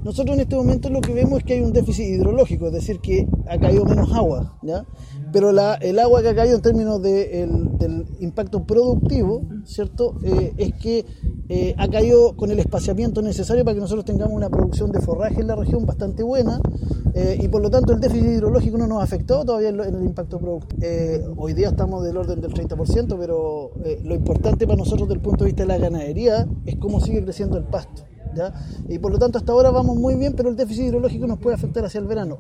Nosotros en este momento lo que vemos es que hay un déficit hidrológico, es decir, que ha caído menos agua, ¿ya? Pero el agua que ha caído en términos del impacto productivo, ¿cierto? Es que ha caído con el espaciamiento necesario para que nosotros tengamos una producción de forraje en la región bastante buena, y por lo tanto el déficit hidrológico no nos ha afectado todavía en el impacto productivo. Hoy día estamos del orden del 30%, pero lo importante para nosotros desde el punto de vista de la ganadería es cómo sigue creciendo el pasto, ¿ya? Y por lo tanto hasta ahora vamos muy bien, pero el déficit hidrológico nos puede afectar hacia el verano.